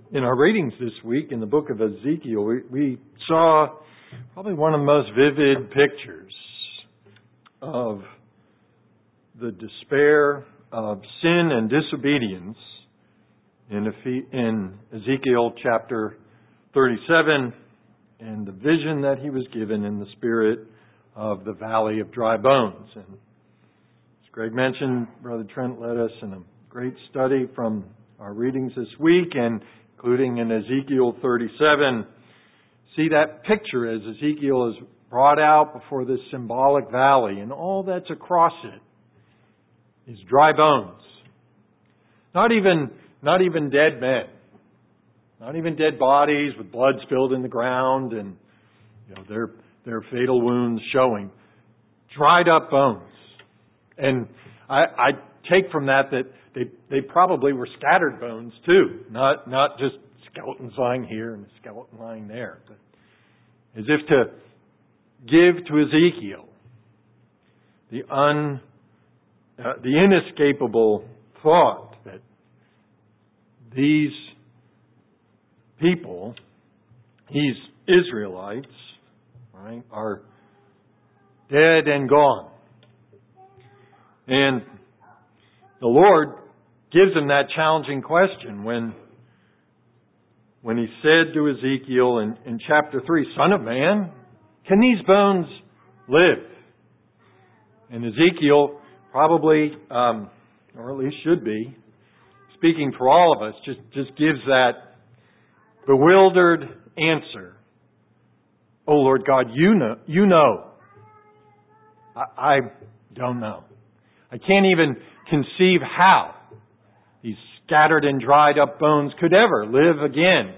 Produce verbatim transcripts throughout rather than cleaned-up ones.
In our readings this week in the book of Ezekiel, we, we saw probably one of the most vivid pictures of the despair of sin and disobedience in, in Ezekiel chapter thirty-seven, and the vision that he was given in the spirit of the valley of dry bones. And as Greg mentioned, Brother Trent led us in a great study from our readings this week, and including in Ezekiel thirty-seven, see that picture as Ezekiel is brought out before this symbolic valley, and all that's across it is dry bones. Not even, not even dead men. Not even dead bodies with blood spilled in the ground and, you know, their, their fatal wounds showing. Dried up bones. And I, I take from that that They, they probably were scattered bones too, not not just skeletons lying here and a skeleton lying there, but as if to give to Ezekiel the un uh, the inescapable thought that these people, these Israelites, right, are dead and gone, and the Lord gives him that challenging question when, when he said to Ezekiel in, in chapter three, Son of man, can these bones live? And Ezekiel probably, um, or at least should be, speaking for all of us, just, just gives that bewildered answer. Oh Lord God, you know, you know. I, I don't know. I can't even conceive how these scattered and dried up bones could ever live again.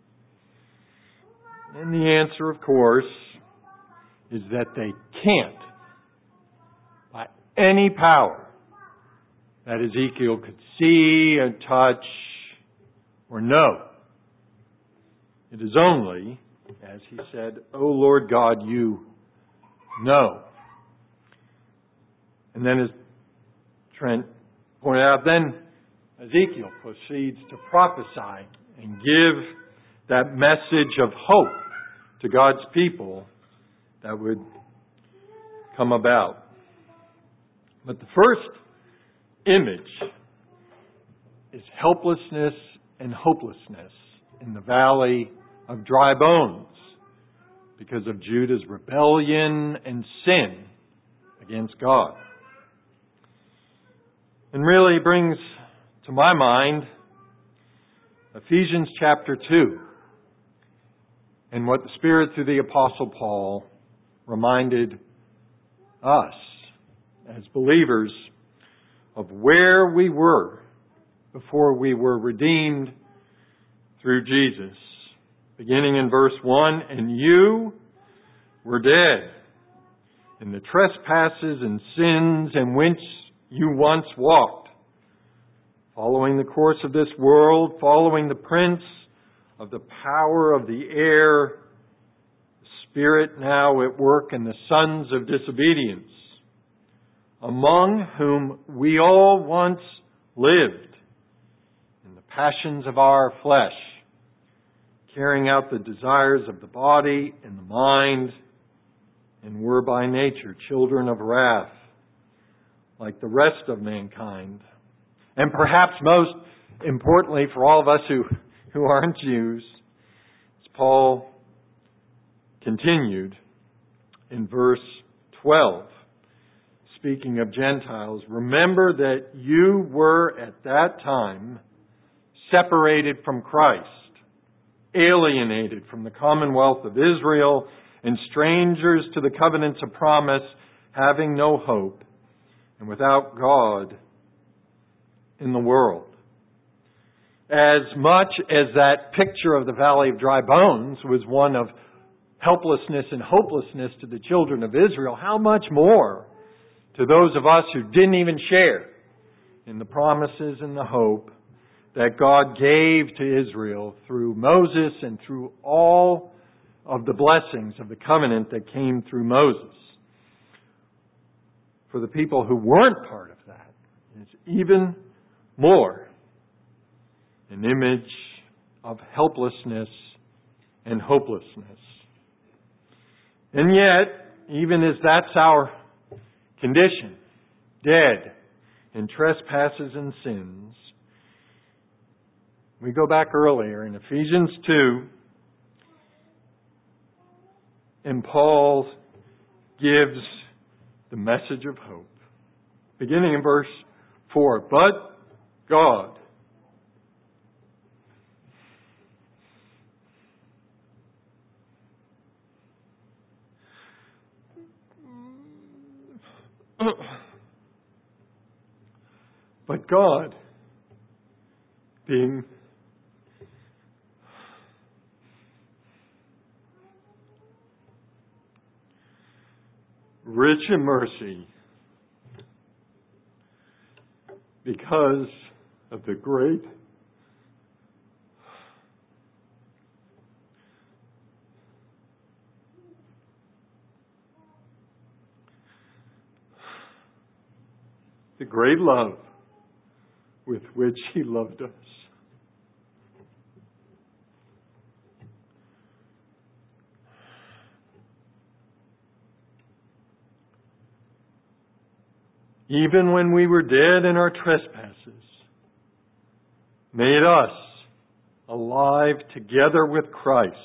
And the answer, of course, is that they can't, by any power that Ezekiel could see and touch or know. It is only, as he said, O Lord God, you know. And then as Trent pointed out, then Ezekiel proceeds to prophesy and give that message of hope to God's people that would come about. But the first image is helplessness and hopelessness in the valley of dry bones because of Judah's rebellion and sin against God. And really brings to my mind Ephesians chapter two and what the Spirit through the Apostle Paul reminded us as believers of where we were before we were redeemed through Jesus. Beginning in verse one, and you were dead in the trespasses and sins in which you once walked, following the course of this world, following the prince of the power of the air, the spirit now at work in the sons of disobedience, among whom we all once lived in the passions of our flesh, carrying out the desires of the body and the mind, and were by nature children of wrath, like the rest of mankind. And perhaps most importantly for all of us who, who aren't Jews, as Paul continued in verse twelve, speaking of Gentiles, remember that you were at that time separated from Christ, alienated from the commonwealth of Israel, and strangers to the covenants of promise, having no hope, and without God in the world. As much as that picture of the valley of dry bones was one of helplessness and hopelessness to the children of Israel, how much more to those of us who didn't even share in the promises and the hope that God gave to Israel through Moses and through all of the blessings of the covenant that came through Moses. For the people who weren't part of that, it's even more an image of helplessness and hopelessness. And yet, even as that's our condition, dead in trespasses and sins, we go back earlier in Ephesians two, and Paul gives the message of hope. Beginning in verse four, but God, but God, being rich in mercy, because of the great the great love with which He loved us. Even when we were dead in our trespasses, made us alive together with Christ.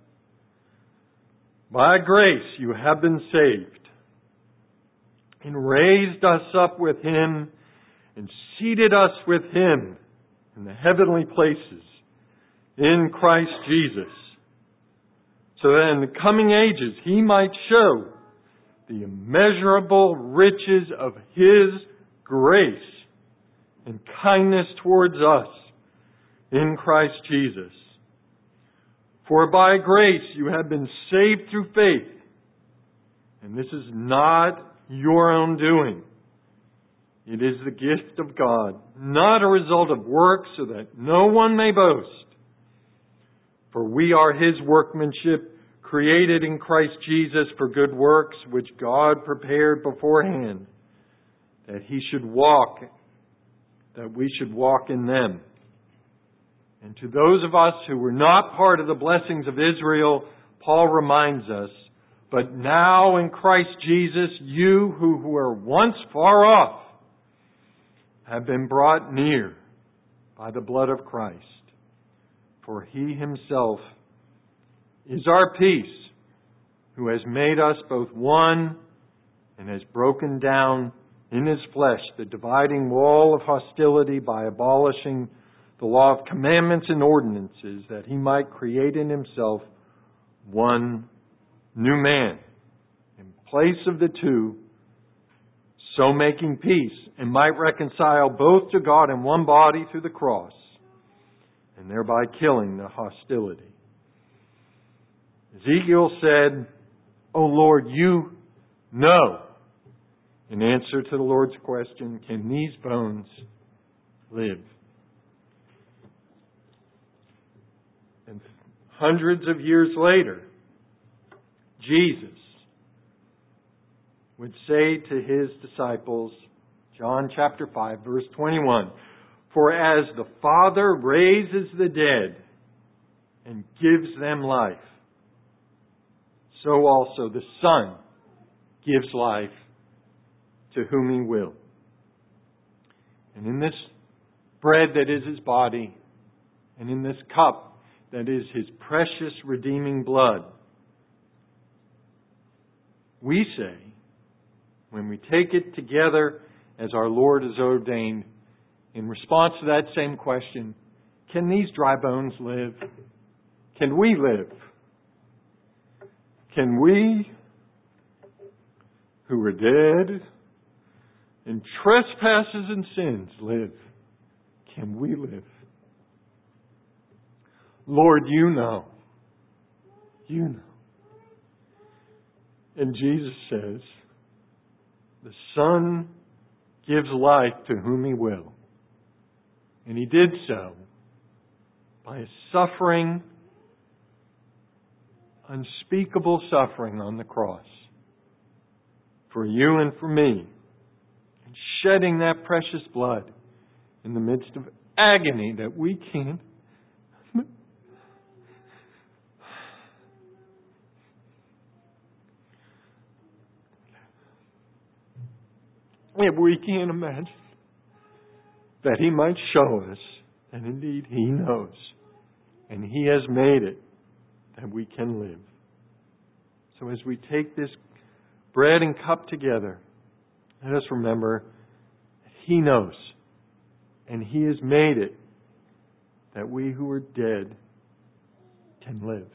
By grace you have been saved, and raised us up with Him, and seated us with Him in the heavenly places in Christ Jesus, so that in the coming ages He might show the immeasurable riches of His grace and kindness towards us in Christ Jesus. For by grace you have been saved through faith, and this is not your own doing. It is the gift of God, not a result of works, so that no one may boast. For we are His workmanship, created in Christ Jesus for good works, which God prepared beforehand, that He should walk, that we should walk in them. And to those of us who were not part of the blessings of Israel, Paul reminds us, but now in Christ Jesus, you who were once far off have been brought near by the blood of Christ. For He Himself is our peace, who has made us both one and has broken down in His flesh the dividing wall of hostility by abolishing the law of commandments and ordinances, that He might create in Himself one new man in place of the two, so making peace, and might reconcile both to God in one body through the cross, and thereby killing the hostility. Ezekiel said, "O Lord, you know." In answer to the Lord's question, can these bones live? And hundreds of years later, Jesus would say to His disciples, John chapter five, verse twenty-one, "For as the Father raises the dead and gives them life, so also the Son gives life to whom He will." And in this bread that is His body, and in this cup that is His precious redeeming blood, we say, when we take it together as our Lord has ordained, in response to that same question, can these dry bones live? Can we live? Can we, who are dead in trespasses and sins, live? Can we live? Lord, you know. You know. And Jesus says, the Son gives life to whom He will. And He did so by His suffering, unspeakable suffering on the cross for you and for me, and shedding that precious blood in the midst of agony that we can't if we can't imagine, that He might show us that indeed He knows, and He has made it that we can live. So as we take this bread and cup together, let us remember that He knows, and He has made it that we who are dead can live.